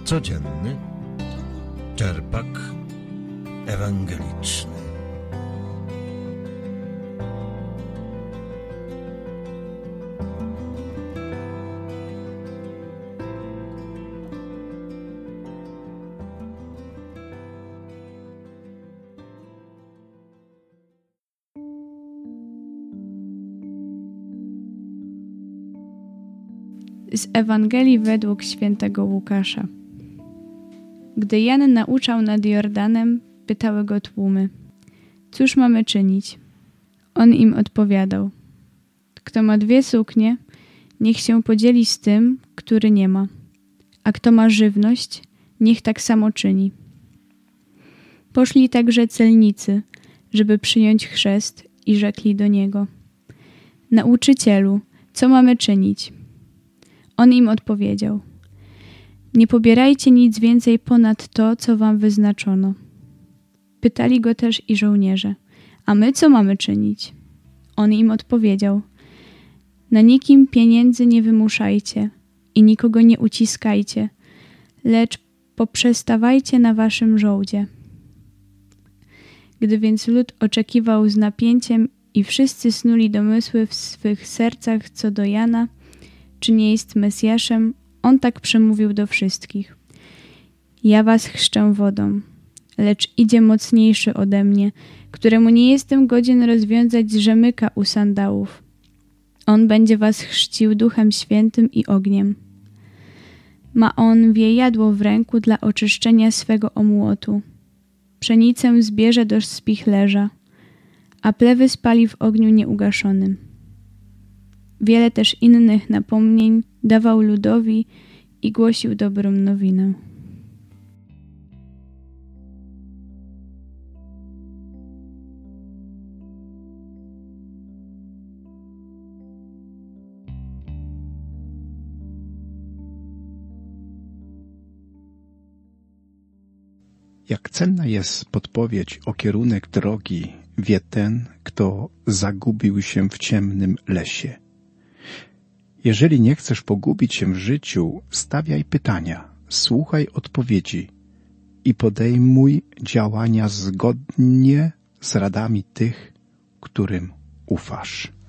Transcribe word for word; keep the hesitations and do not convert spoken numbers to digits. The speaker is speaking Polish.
Codzienny czerpak ewangeliczny. Z Ewangelii według świętego Łukasza. Gdy Jan nauczał nad Jordanem, pytały go tłumy: cóż mamy czynić? On im odpowiadał: kto ma dwie suknie, niech się podzieli z tym, który nie ma, a kto ma żywność, niech tak samo czyni. Poszli także celnicy, żeby przyjąć chrzest, i rzekli do niego: Nauczycielu, co mamy czynić? On im odpowiedział: nie pobierajcie nic więcej ponad to, co wam wyznaczono. Pytali go też i żołnierze: a my co mamy czynić? On im odpowiedział: na nikim pieniędzy nie wymuszajcie i nikogo nie uciskajcie, lecz poprzestawajcie na waszym żołdzie. Gdy więc lud oczekiwał z napięciem i wszyscy snuli domysły w swych sercach co do Jana, czy nie jest Mesjaszem, on tak przemówił do wszystkich: ja was chrzczę wodą, lecz idzie mocniejszy ode mnie, któremu nie jestem godzien rozwiązać rzemyka u sandałów. On będzie was chrzcił Duchem Świętym i ogniem. Ma on wiejadło w ręku dla oczyszczenia swego omłotu. Pszenicę zbierze do spichlerza, a plewy spali w ogniu nieugaszonym. Wiele też innych napomnień dawał ludowi i głosił dobrą nowinę. Jak cenna jest podpowiedź o kierunek drogi, wie ten, kto zagubił się w ciemnym lesie. Jeżeli nie chcesz pogubić się w życiu, stawiaj pytania, słuchaj odpowiedzi i podejmuj działania zgodnie z radami tych, którym ufasz.